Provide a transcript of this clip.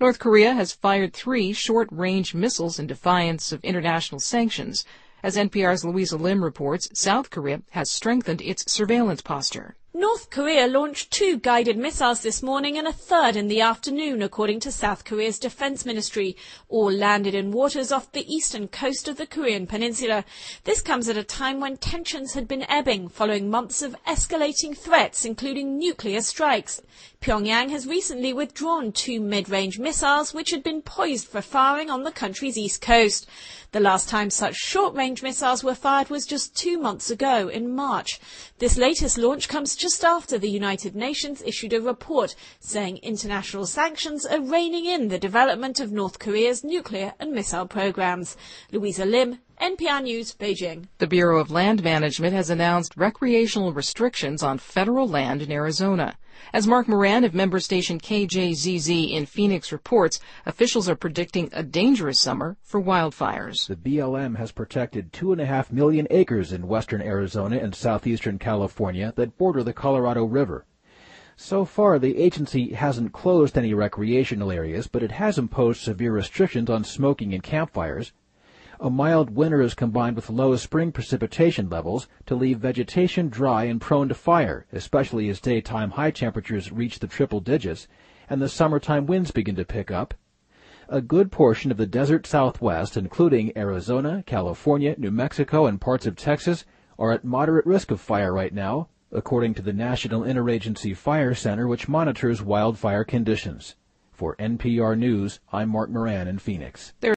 North Korea has fired 3 short-range missiles in defiance of international sanctions. As NPR's Louisa Lim reports, South Korea has strengthened its surveillance posture. North Korea launched 2 guided missiles this morning and a third in the afternoon, according to South Korea's defense ministry. All landed in waters off the eastern coast of the Korean peninsula. This comes at a time when tensions had been ebbing following months of escalating threats, including nuclear strikes. Pyongyang has recently withdrawn 2 mid-range missiles which had been poised for firing on the country's east coast. The last time such short-range missiles were fired was just 2 months ago, in March. This latest launch comes just after the United Nations issued a report saying international sanctions are reining in the development of North Korea's nuclear and missile programs. Louisa Lim, NPR News, Beijing. The Bureau of Land Management has announced recreational restrictions on federal land in Arizona. As Mark Moran of member station KJZZ in Phoenix reports, officials are predicting a dangerous summer for wildfires. The BLM has protected 2.5 million acres in western Arizona and southeastern California that border the Colorado River. So far, the agency hasn't closed any recreational areas, but it has imposed severe restrictions on smoking and campfires. A mild winter is combined with low spring precipitation levels to leave vegetation dry and prone to fire, especially as daytime high temperatures reach the triple digits and the summertime winds begin to pick up. A good portion of the desert Southwest, including Arizona, California, New Mexico, and parts of Texas, are at moderate risk of fire right now, according to the National Interagency Fire Center, which monitors wildfire conditions. For NPR News, I'm Mark Moran in Phoenix.